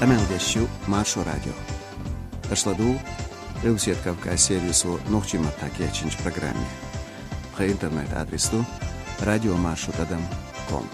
Qamaldeshu Marsho Radio. Ashladul Elsiet Kavkaz сервису Нохчима Такечинч программе. По интернет-адресу radiomarshrutadam.com.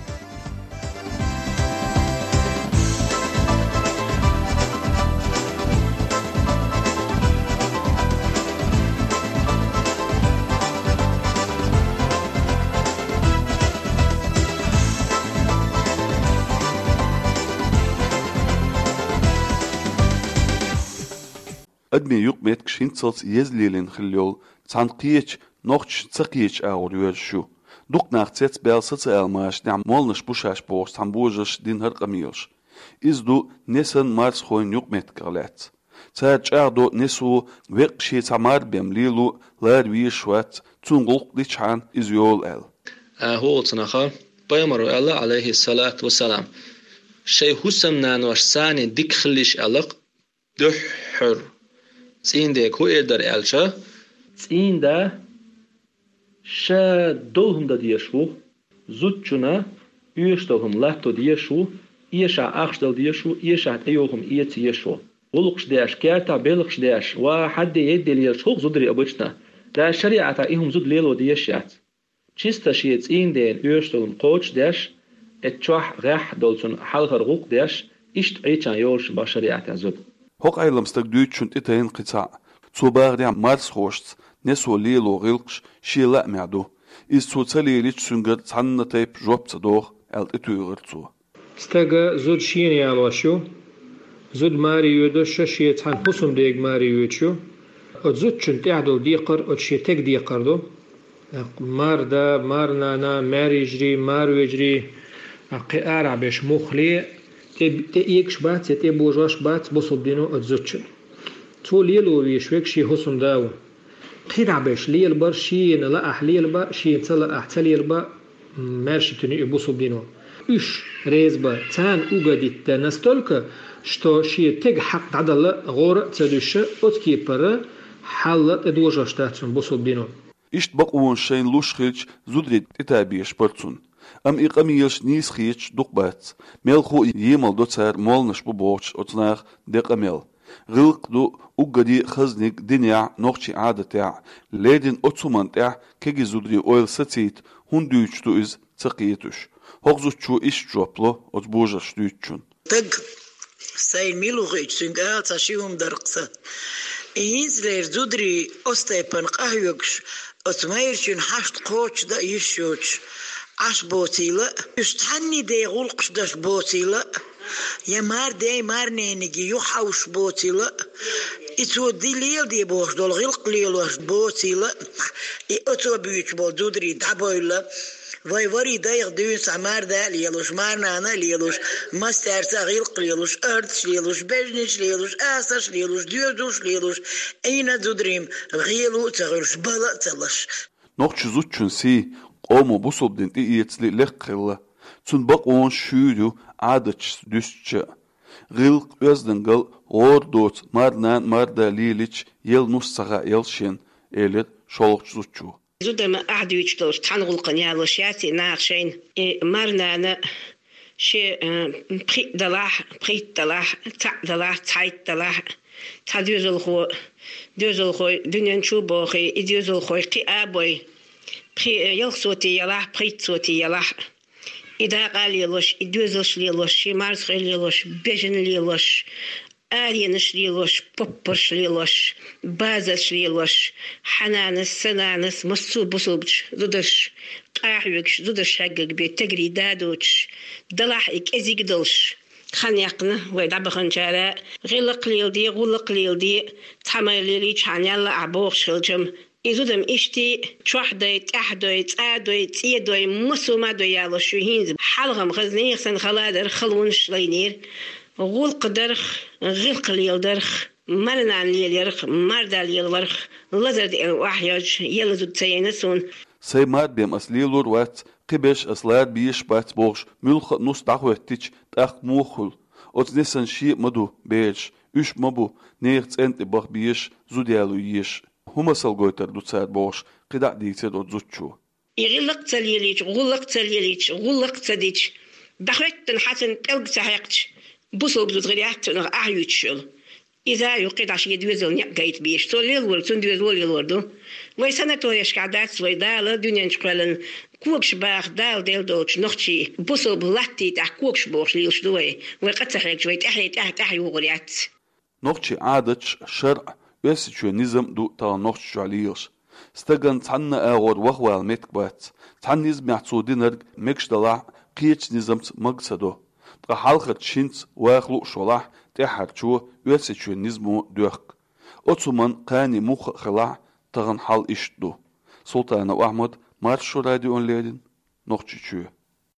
أدمي يقمت كشينتلت يزليلين خليول تانقيش نوخش تسقيش أغوريوز شو دوق ناختيت بيلسة الماش نعم مولنش بوشاش بوش تنبوجش دين هرقميلش إزدو نسن مارس خوين يقمت كغلات تاج أغدو نسو ويقشي تمار بيمليلو لار ويشوات تنغلق ديشان إزيول هو تنخا بيمرو الله عليه الصلاة والسلام شي حسم نانوش ساني ديك خليش ألق دحر سين ديك هو إدر ألشا سين دا شا دوهم دا ديشو زوتشنا يشتوهم لاتو ديشو إيشا أخشدل ديشو إيشا أيوهم إيتي يشو ولقش داش كاتا بلقش داش وحد يدي ليشوق زدري أبوشنا دا شريعة إيهم زد ليلو ديشيات چيستا شيت إين دين يشتوهم قوش داش اتشوح غاح دولتون حلغر غوق داش إشت عيشان يولش بشريعة زد هوق أيلمستك دوتشون إتين قطاع توباغ ديام مارس خوشت نسو ليلو غلقش شيلا معدو إز توتاليليش سنگر تحنن تيب جوب تدوغ ألت إتوغرتو ستاقا زود شين يالوشو زود ماري يودوش شي تحن حسم ديق ماري يودشو زود چون تعدل ديقر شي تك ديقر دو مار دا مار نانا ماري جري مار ويجري قيارع بيش مخلي تيكش بات تي بوجاش بات بوصل دينو اتزوتشن تو ليلو ويشوك شي حسن داو قيرع بيش ليل بر شي نلا احليل با شي تلا احتليل با مارش تني بوصل دينو ايش ريزبا تان угодить настолько что شي تيج حق عدل غور تدش اوتكي بر حلت ادوجاش تاتون بوصل دينو إشت بقوون شين لوش خيلش زودريد إتابيش برتون أم إقاميش نيس خيلش دقبات ميلخو يمال دوتار مولنش ببوش أتناخ ديق أميل غلق دو أقدي خزنك دنيا نوخشي عادة تاع ليدن أتسومان تاع كيجي زودري أويل ستيت هون دويتشتو إز تقيتوش هغزو تشو إش جوبلو أتبوجش دويتشون تق ساي ميلو غيش سنقال تشيهم درقسة إنزلير زودري أستيبن قهيوكش أتمايرشن حشت قوش دا يشوش عش بوتيلا يستحني دي غلقش داش بوتيلا يا مار دي مار نينيجي يوحوش بوتيلا إتو دي ليل دي بوش دول غلق ليل واش بوتيلا إتو بيوش بول دودري دعبويلا واي وري دايق ديوس عمار دا ليلوش مارنانا ليلوش مسترسا غلق ليلوش أردش ليلوش بجنش ليلوش آسش ليلوش ديودوش ليلوش أين دودريم غيلو تغلوش بلا تلش نوخش زوتشون سي قومو بوصل دين إيتسلي لقلا تون بقون شودو عادتش دوستش غلق أزدنقل غور دوت مارنان ماردا ليليش يل نصغا يلشين إلت شولقش زوتشو زودما أحد يجتوش تحنغل قنيالوش ياتي ناخشين مارنانا شي بخيت دلاح تع دلاح تايت دلاح تا دوزل خو دنيا نشوبو خي دوزل خو قي أبوي يلصوتي يلاح بخيت صوتي يلاح إذا قال يلوش إدوزلش ليلوش شمارس ليلوش بيجن ليلوش آرينش ليلوش بوبرش ليلوش بازش ليلوش حنانس سنانس مصوب بصوبش زودش قاحيوكش زودش حقق بيت تجري دادوش دلاح إزيق دلش خانيقنا ويدعب خنجارة غلق ليل دي تحمل ليلي تحانيالا عبوخ شلجم إذا إشتي شوحديت أحديت عاديت يدوي مسوما دويا لشوهين حلقم خزني سن خلادر خلونش لينير غول قدرخ غلق ليل درخ مرنا ليل يرخ مردا ليل ورخ لزرد الوحياج يلزد تينسون سيمات بيم أسليلور وات قبش أسلار بيش بات بوش ملخ نص دعوتيش تاخ موخل أتنسن شيء مدو بيش إش مبو نيرت أنت بخ بيش زوديالو يش هما سالغويتر دوتسار بوش قدع ديكتر دوتزوتشو يغلق تليليش غلق تليليش غلق تديش دخلت حسن تلق سحيقش بوصل بزغريات نغ أعيوتشل إذا يقيد عشان يدوزل نقيت بيش تولي الورد تندوزل الوردو ويسنة تويش قعدات ويدالة دنيا نشقلن كوكش باخ دال ديل دوتش نختي بوصل بلاتي تاع كوكش بوش ليش دوي ويقتحرك شوي تحي وغريات نختي عادتش شرع يسجو نظام دو تا نختش عليش استغن تحنا اغور وخوال متكبات تحن نظم يعطو دينرق مكش دلع قيتش نظامت مقصدو تقا حالخت شنت واخلو شولاح تحرجو يسجو نظمو دوخ أتمن قاني مخ خلع تغن حال إشتو سلطان أحمد مارشو راديو أونلاين نختي